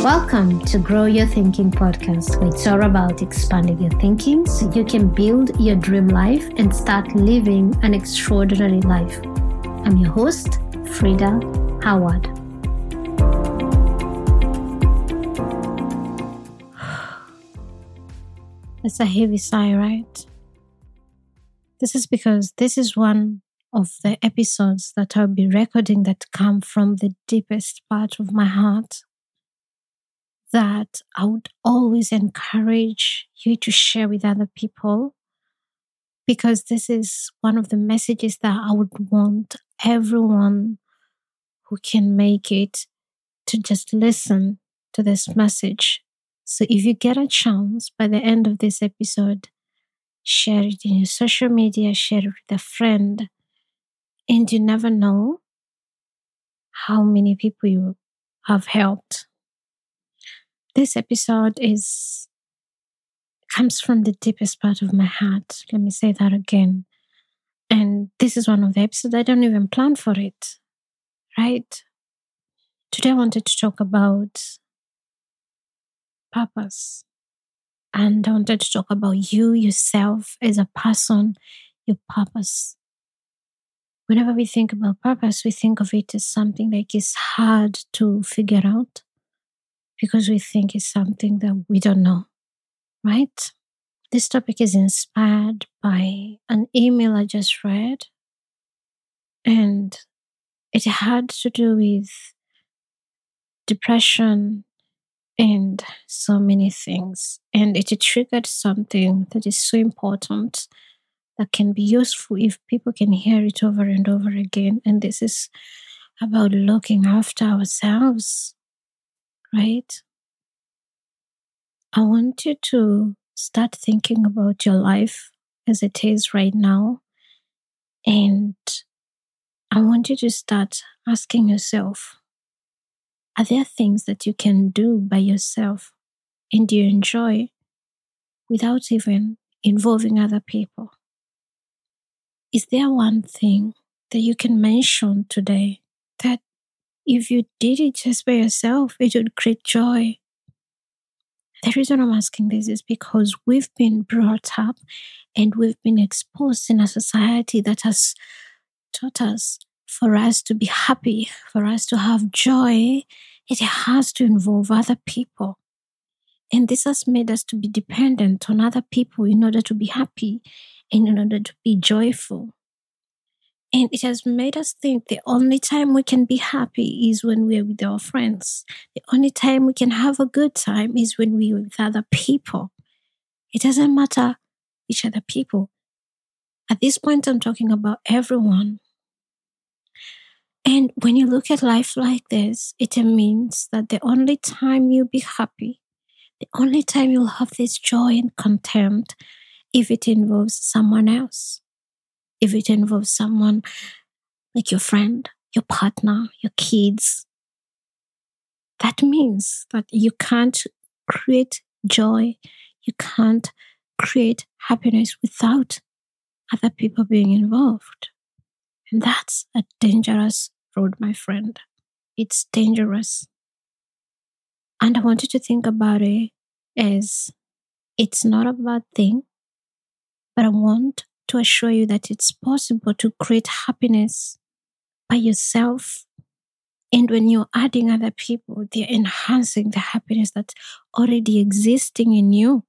Welcome to Grow Your Thinking podcast, where it's all about expanding your thinking so you can build your dream life and start living an extraordinary life. I'm your host, Frida Howard. That's a heavy sigh, right? This is because this is one of the episodes that I'll be recording that come from the deepest part of my heart, that I would always encourage you to share with other people, because this is one of the messages that I would want everyone who can make it to just listen to this message. So if you get a chance by the end of this episode, share it in your social media, share it with a friend, and you never know how many people you have helped. This episode comes from the deepest part of my heart. Let me say that again. And this is one of the episodes I don't even plan for it, right? Today I wanted to talk about purpose. And I wanted to talk about you, yourself, as a person, your purpose. Whenever we think about purpose, we think of it as something like it's hard to figure out, because we think it's something that we don't know, right? This topic is inspired by an email I just read, and it had to do with depression and so many things. And it triggered something that is so important, that can be useful if people can hear it over and over again. And this is about looking after ourselves. Right? I want you to start thinking about your life as it is right now. And I want you to start asking yourself, are there things that you can do by yourself and you enjoy without even involving other people? Is there one thing that you can mention today that if you did it just by yourself, it would create joy? The reason I'm asking this is because we've been brought up and we've been exposed in a society that has taught us, for us to be happy, for us to have joy, it has to involve other people. And this has made us to be dependent on other people in order to be happy and in order to be joyful. And it has made us think the only time we can be happy is when we're with our friends. The only time we can have a good time is when we're with other people. It doesn't matter which other people. At this point, I'm talking about everyone. And when you look at life like this, it means that the only time you'll be happy, the only time you'll have this joy and content, if it involves someone else. If it involves someone like your friend, your partner, your kids, that means that you can't create joy, you can't create happiness without other people being involved. And that's a dangerous road, my friend. It's dangerous. And I want you to think about it as it's not a bad thing, but I want to assure you that it's possible to create happiness by yourself. And when you're adding other people, they're enhancing the happiness that's already existing in you.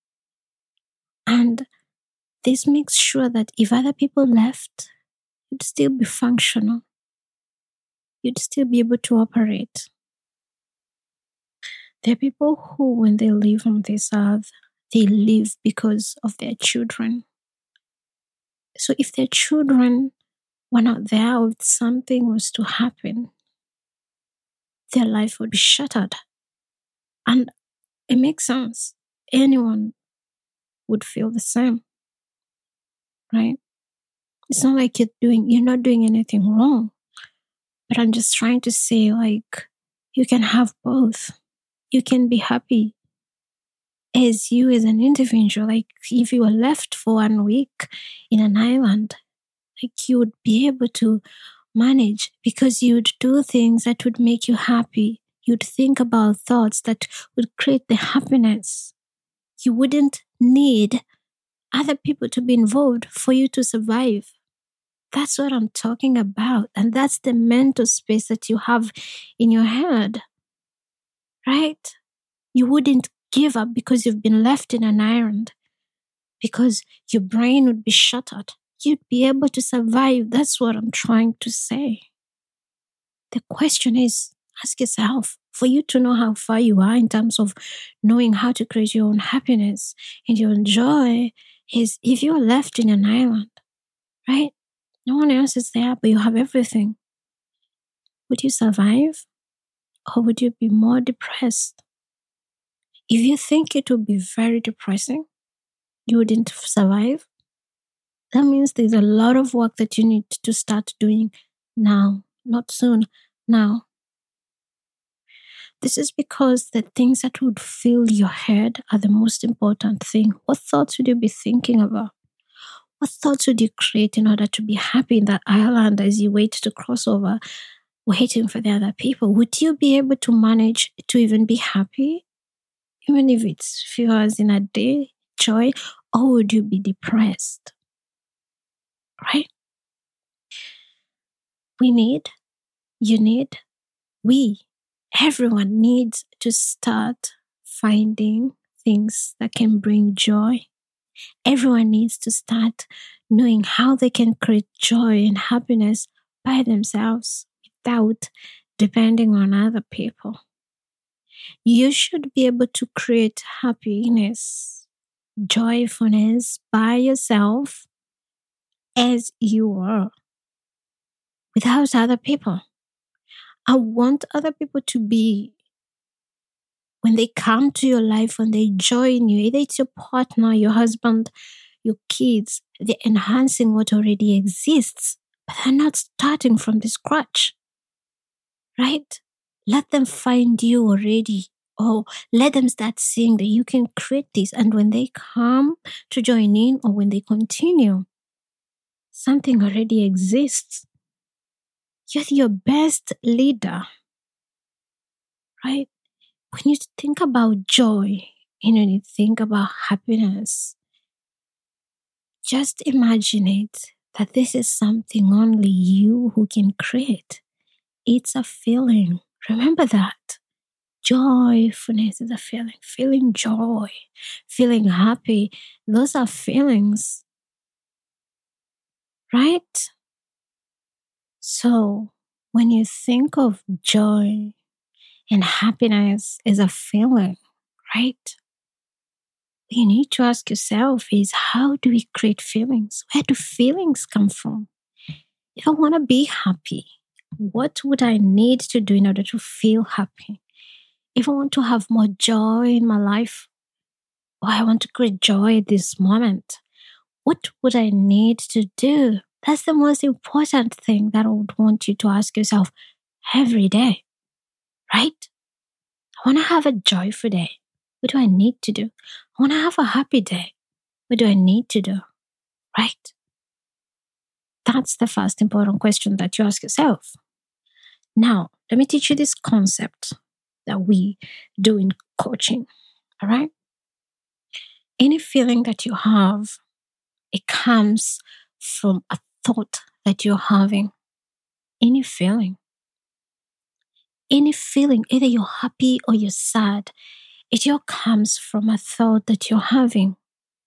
And this makes sure that if other people left, you'd still be functional. You'd still be able to operate. There are people who, when they live on this earth, they live because of their children. So if their children were not there, or if something was to happen, their life would be shattered. And it makes sense. Anyone would feel the same, right? It's not like you're not doing anything wrong. But I'm just trying to say, like, you can have both. You can be happy as you as an individual. Like, if you were left for 1 week in an island, like, you would be able to manage because you would do things that would make you happy. You'd think about thoughts that would create the happiness. You wouldn't need other people to be involved for you to survive. That's what I'm talking about. And that's the mental space that you have in your head, right? You wouldn't give up because you've been left in an island, because your brain would be shattered. You'd be able to survive. That's what I'm trying to say. The question is, ask yourself, for you to know how far you are in terms of knowing how to create your own happiness and your joy, is if you're left in an island, right? No one else is there, but you have everything. Would you survive? Or would you be more depressed? If you think it would be very depressing, you wouldn't survive, that means there's a lot of work that you need to start doing now, not soon, now. This is because the things that would fill your head are the most important thing. What thoughts would you be thinking about? What thoughts would you create in order to be happy in that island as you wait to cross over, waiting for the other people? Would you be able to manage to even be happy? Even if it's few hours in a day, joy, or would you be depressed? Right? Everyone needs to start finding things that can bring joy. Everyone needs to start knowing how they can create joy and happiness by themselves without depending on other people. You should be able to create happiness, joyfulness by yourself as you are, without other people. I want other people to be, when they come to your life, when they join you, either it's your partner, your husband, your kids, they're enhancing what already exists, but they're not starting from the scratch, right? Let them find you already, or let them start seeing that you can create this. And when they come to join in, or when they continue, something already exists. You're your best leader, right? When you think about joy and when you think about happiness, just imagine it that this is something only you who can create. It's a feeling. Remember that. Joyfulness is a feeling. Feeling joy, feeling happy. Those are feelings, right? So when you think of joy and happiness as a feeling, right? What you need to ask yourself is, how do we create feelings? Where do feelings come from? If I want to be happy, what would I need to do in order to feel happy? If I want to have more joy in my life, or I want to create joy at this moment, what would I need to do? That's the most important thing that I would want you to ask yourself every day, right? I want to have a joyful day. What do I need to do? I want to have a happy day. What do I need to do? Right? That's the first important question that you ask yourself. Now, let me teach you this concept that we do in coaching. All right? Any feeling that you have, it comes from a thought that you're having. Any feeling, either you're happy or you're sad, it all comes from a thought that you're having.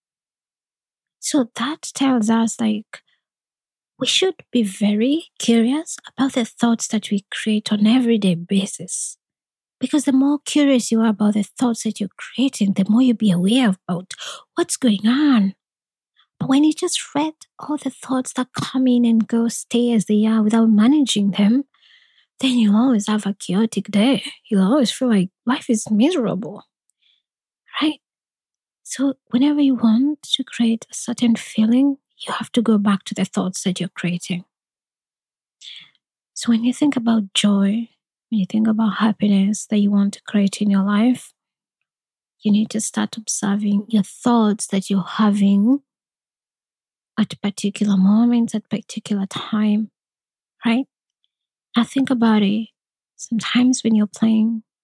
So that tells us, like, we should be very curious about the thoughts that we create on an everyday basis. Because the more curious you are about the thoughts that you're creating, the more you'll be aware about what's going on. But when you just read all the thoughts that come in and go, stay as they are without managing them, then you'll always have a chaotic day. You'll always feel like life is miserable, right? So whenever you want to create a certain feeling, you have to go back to the thoughts that you're creating. So when you think about joy, when you think about happiness that you want to create in your life, you need to start observing your thoughts that you're having at particular moments, at particular time, right? Now think about it. Sometimes when you're playing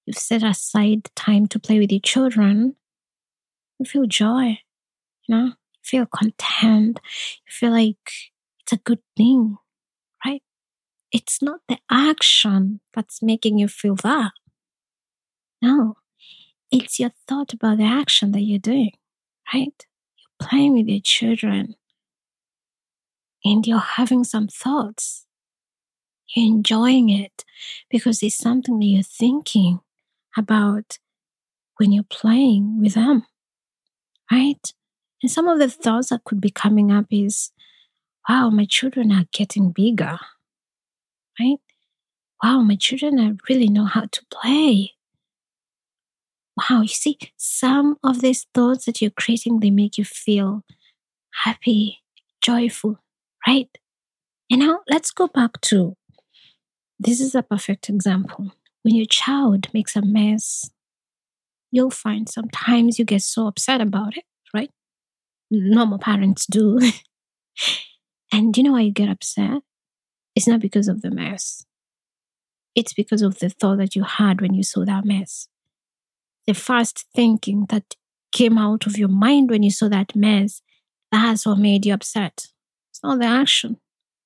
you've set aside time to play with your children, you feel joy, you feel content, you feel like it's a good thing, right? It's not the action that's making you feel that. No, it's your thought about the action that you're doing, right? You're playing with your children and you're having some thoughts. You're enjoying it because it's something that you're thinking about when you're playing with them, right? And some of the thoughts that could be coming up is, wow, my children are getting bigger, right? Wow, my children really know how to play. Wow, you see, some of these thoughts that you're creating, they make you feel happy, joyful, right? And now let's go back to, this is a perfect example. When your child makes a mess, you'll find sometimes you get so upset about it, right? Normal parents do. And you know why you get upset? It's not because of the mess. It's because of the thought that you had when you saw that mess. The first thinking that came out of your mind when you saw that mess, that's what made you upset. It's not the action.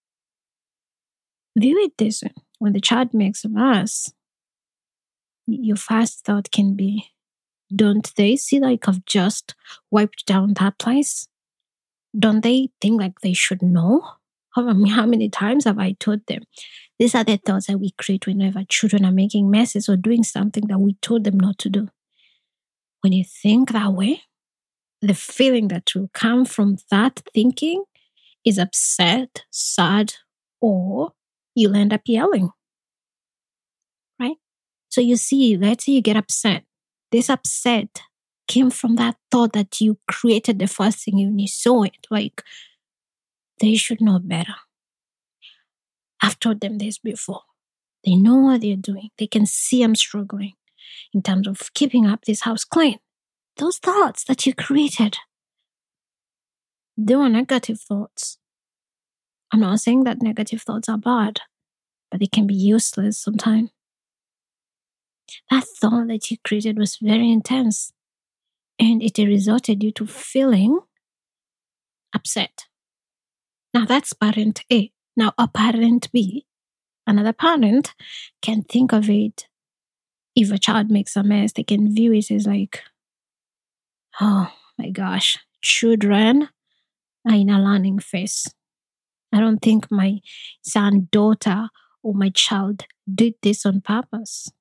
View it this way. When the child makes a mess, your first thought can be, don't they see like I've just wiped down that place? Don't they think like they should know? How many times have I told them? These are the thoughts that we create whenever children are making messes or doing something that we told them not to do. When you think that way, the feeling that will come from that thinking is upset, sad, or you'll end up yelling, right? So you see, let's say you get upset. This upset came from that thought that you created the first thing when you saw it, like, they should know better. I've told them this before. They know what they're doing. They can see I'm struggling in terms of keeping up this house clean. Those thoughts that you created, they were negative thoughts. I'm not saying that negative thoughts are bad, but they can be useless sometimes. That thought that you created was very intense, and it resulted you to feeling upset. Now that's parent A. Now a parent B, another parent, can think of it, if a child makes a mess, they can view it as like, oh my gosh, children are in a learning phase. I don't think my son, daughter, or my child did this on purpose.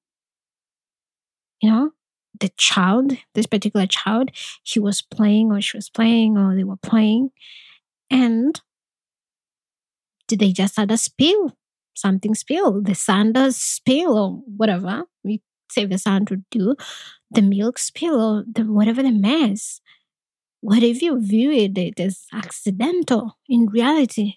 The child, this particular child, he was playing or she was playing or they were playing. And did they just had a spill? Something spill. The sand does spill or whatever. We say the sand would do. The milk spill or whatever the mess. What if you viewed it as accidental in reality?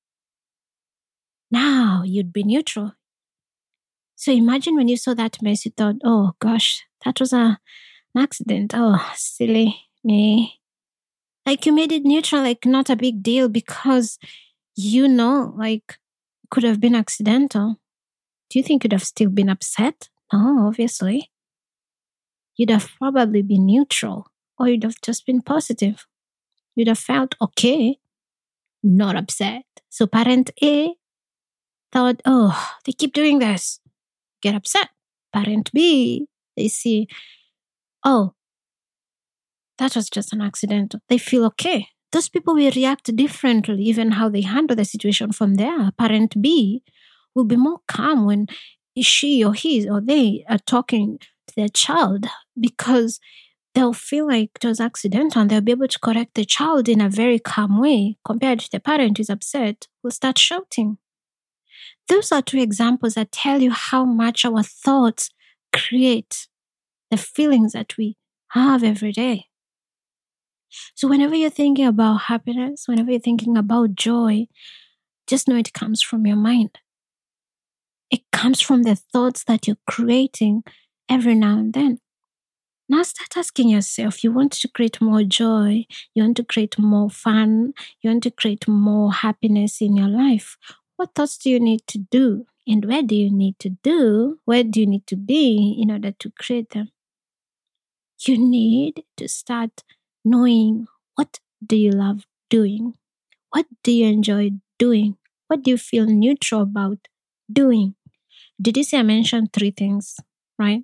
Now you'd be neutral. So imagine when you saw that mess, you thought, oh gosh, that was an accident. Oh, silly me. Like you made it neutral, like not a big deal because like could have been accidental. Do you think you'd have still been upset? No, obviously. You'd have probably been neutral or you'd have just been positive. You'd have felt okay, not upset. So parent A thought, oh, they keep doing this. Get upset. Parent B, they see, oh, that was just an accident. They feel okay. Those people will react differently, even how they handle the situation from there. Parent B will be more calm when she or he or they are talking to their child because they'll feel like it was accidental and they'll be able to correct the child in a very calm way compared to the parent who's upset who'll start shouting. Those are two examples that tell you how much our thoughts create the feelings that we have every day. So whenever you're thinking about happiness, whenever you're thinking about joy, just know it comes from your mind. It comes from the thoughts that you're creating every now and then. Now start asking yourself, you want to create more joy, you want to create more fun, you want to create more happiness in your life. What thoughts do you need to do? And where do you need to do? Where do you need to be in order to create them? You need to start knowing, what do you love doing? What do you enjoy doing? What do you feel neutral about doing? Did you see I mentioned 3 things, right?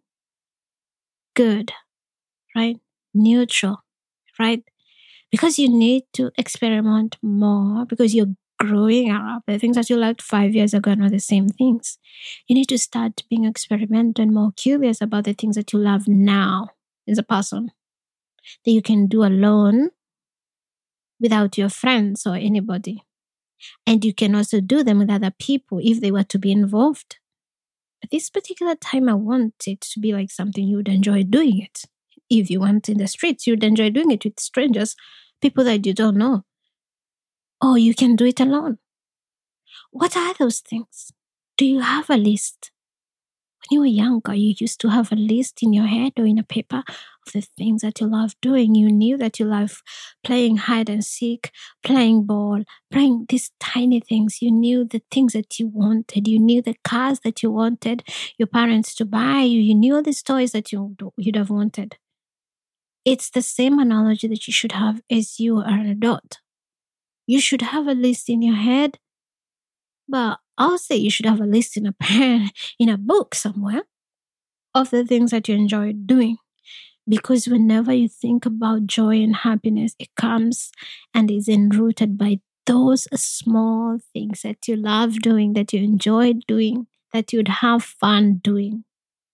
Good, right? Neutral, right? Because you need to experiment more, because you're growing up. The things that you liked 5 years ago are not the same things. You need to start being experimental and more curious about the things that you love now as a person, that you can do alone without your friends or anybody. And you can also do them with other people if they were to be involved. At this particular time, I want it to be like something you would enjoy doing it. If you went in the streets, you'd enjoy doing it with strangers, people that you don't know. Or you can do it alone. What are those things? Do you have a list? When you were younger, you used to have a list in your head or in a paper of the things that you love doing. You knew that you love playing hide and seek, playing ball, playing these tiny things. You knew the things that you wanted. You knew the cars that you wanted your parents to buy you. You knew all these toys that you'd have wanted. It's the same analogy that you should have as you are an adult. You should have a list in your head, but I'll say you should have a list in a pen, in a book somewhere, of the things that you enjoy doing. Because whenever you think about joy and happiness, it comes and is enrooted by those small things that you love doing, that you enjoy doing, that you'd have fun doing.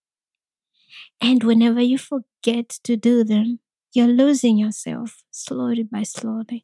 And whenever you forget to do them, you're losing yourself slowly by slowly.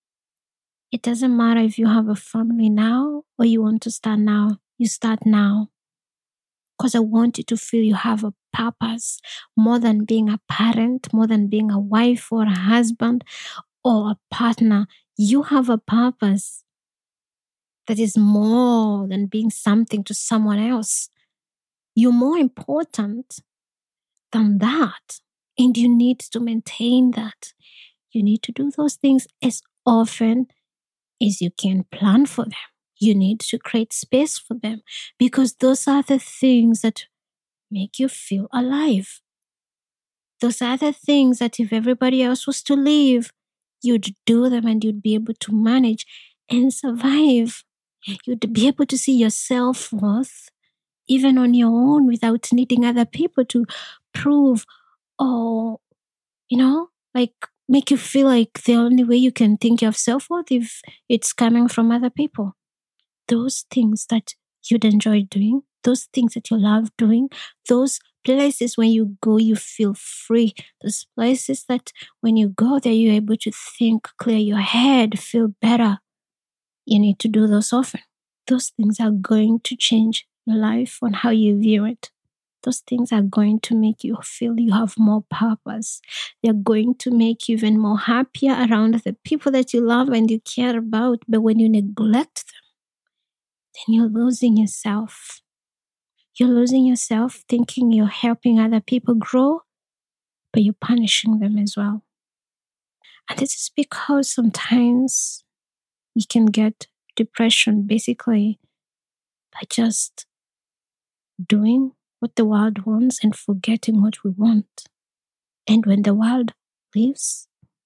It doesn't matter if you have a family now or you want to start now. You start now. Because I want you to feel you have a purpose more than being a parent, more than being a wife or a husband or a partner. You have a purpose that is more than being something to someone else. You're more important than that. And you need to maintain that. You need to do those things as often as you can. Plan for them. You need to create space for them, because those are the things that make you feel alive. Those are the things that if everybody else was to leave, you'd do them and you'd be able to manage and survive. You'd be able to see your self-worth even on your own without needing other people to prove or, like make you feel like the only way you can think of self-worth if it's coming from other people. Those things that you'd enjoy doing, those things that you love doing, those places when you go, you feel free. Those places that when you go there, you're able to think, clear your head, feel better. You need to do those often. Those things are going to change your life on how you view it. Those things are going to make you feel you have more purpose. They're going to make you even more happier around the people that you love and you care about. But when you neglect them, then you're losing yourself. You're losing yourself thinking you're helping other people grow, but you're punishing them as well. And this is because sometimes we can get depression basically by just doing what the world wants and forgetting what we want. And when the world leaves,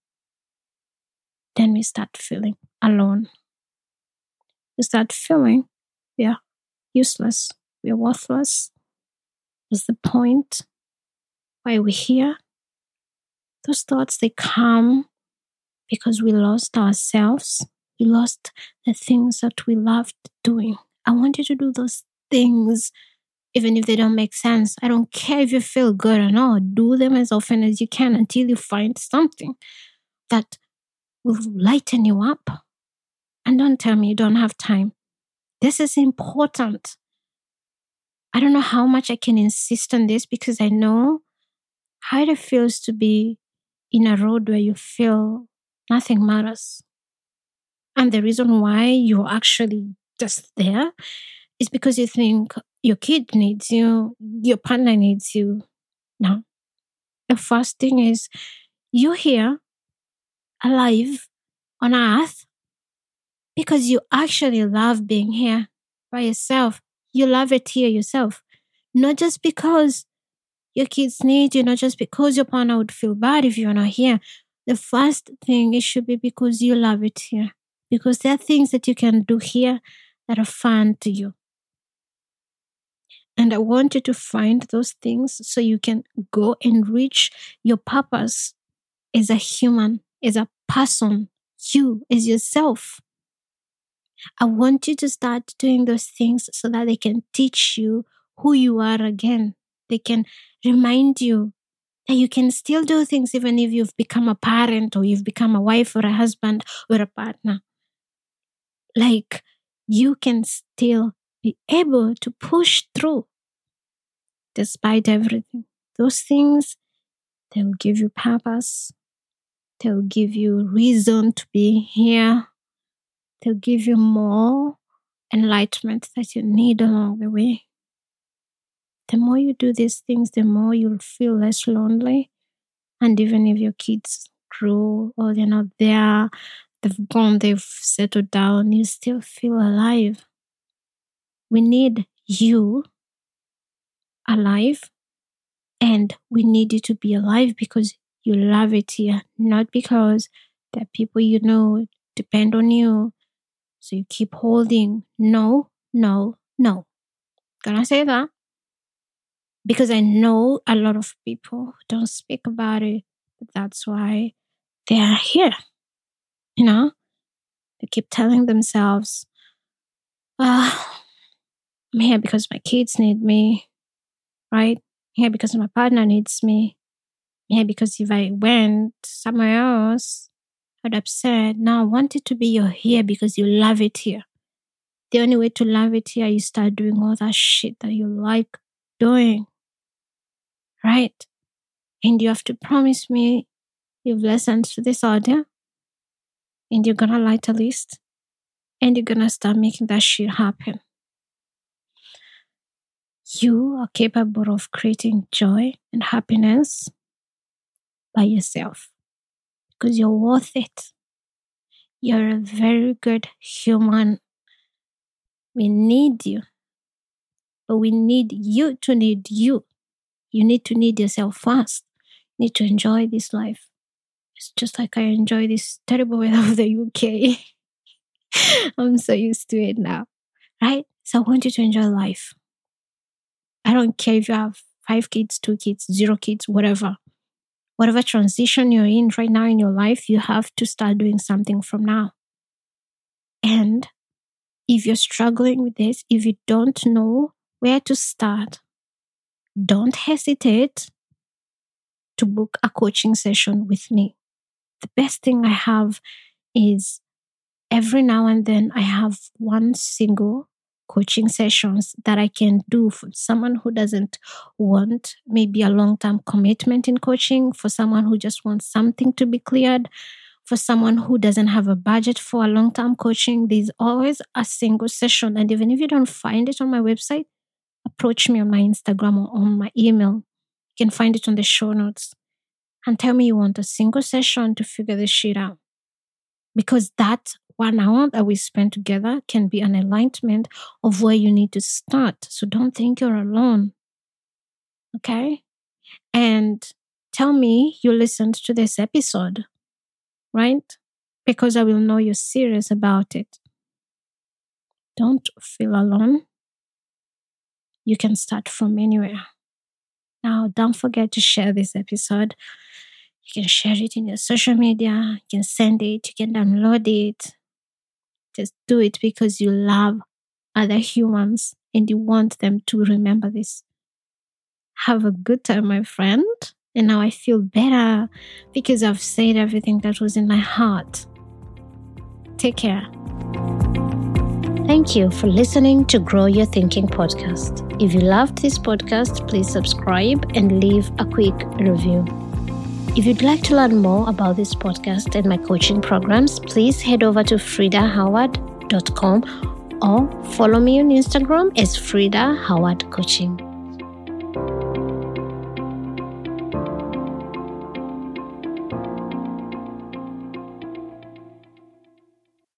then we start feeling alone. We start feeling we are useless, we are worthless. What's the point? Why are we here? Those thoughts, they come because we lost ourselves. We lost the things that we loved doing. I want you to do those things even if they don't make sense. I don't care if you feel good or not. Do them as often as you can until you find something that will lighten you up. And don't tell me you don't have time. This is important. I don't know how much I can insist on this because I know how it feels to be in a road where you feel nothing matters. And the reason why you're actually just there is because you think your kid needs you, your partner needs you. No. The first thing is you're here, alive, on earth, because you actually love being here. by yourself. You love it here yourself. Not just because your kids need you, not just because your partner would feel bad if you're not here. The first thing, it should be because you love it here. Because there are things that you can do here that are fun to you. And I want you to find those things so you can go and reach your purpose as a human, as a person, you as yourself. I want you to start doing those things so that they can teach you who you are again. They can remind you that you can still do things even if you've become a parent or you've become a wife or a husband or a partner. Like, you can still be able to push through despite everything. Those things, they'll give you purpose. They'll give you reason to be here. They'll give you more enlightenment that you need along the way. The more you do these things, the more you'll feel less lonely. And even if your kids grow or they're not there, they've gone, they've settled down, you still feel alive. We need you alive, and we need you to be alive because you love it here, not because the people you know depend on you. So you keep holding. No. Can I say that? Because I know a lot of people don't speak about it, but that's why they are here. You know, they keep telling themselves, I'm here because my kids need me, right? I'm here because my partner needs me. I'm here because if I went somewhere else, I'd upset. No, I want it to be you're here because you love it here. The only way to love it here, you start doing all that shit that you like doing. Right? And you have to promise me you've listened to this audio and you're gonna light a list and you're gonna start making that shit happen. You are capable of creating joy and happiness by yourself because you're worth it. You're a very good human. We need you, but we need you to need you. You need to need yourself first. You need to enjoy this life. It's just like I enjoy this terrible weather of the UK. I'm so used to it now, right? So I want you to enjoy life. I don't care if you have 5 kids, 2 kids, 0 kids, whatever. Whatever transition you're in right now in your life, you have to start doing something from now. And if you're struggling with this, if you don't know where to start, don't hesitate to book a coaching session with me. The best thing I have is every now and then I have one single coaching sessions that I can do for someone who doesn't want maybe a long-term commitment in coaching, for someone who just wants something to be cleared, for someone who doesn't have a budget for a long-term coaching. There's always a single session. And even if you don't find it on my website, approach me on my Instagram or on my email. You can find it on the show notes. And tell me you want a single session to figure this shit out. Because that 1 hour that we spend together can be an enlightenment of where you need to start. So don't think you're alone. Okay? And tell me you listened to this episode, right? Because I will know you're serious about it. Don't feel alone. You can start from anywhere. Now, don't forget to share this episode. You can share it in your social media. You can send it. You can download it. Just do it because you love other humans and you want them to remember this. Have a good time, my friend. And now I feel better because I've said everything that was in my heart. Take care. Thank you for listening to Grow Your Thinking podcast. If you loved this podcast, please subscribe and leave a quick review. If you'd like to learn more about this podcast and my coaching programs, please head over to fridahoward.com or follow me on Instagram as Frida Howard Coaching.